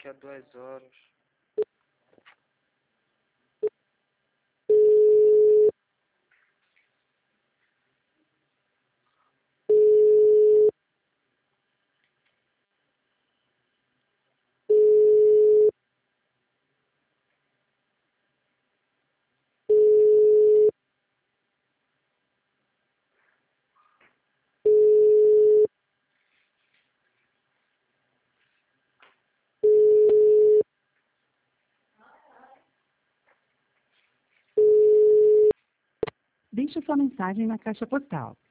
daqui a 2 horas. Deixe sua mensagem na caixa postal.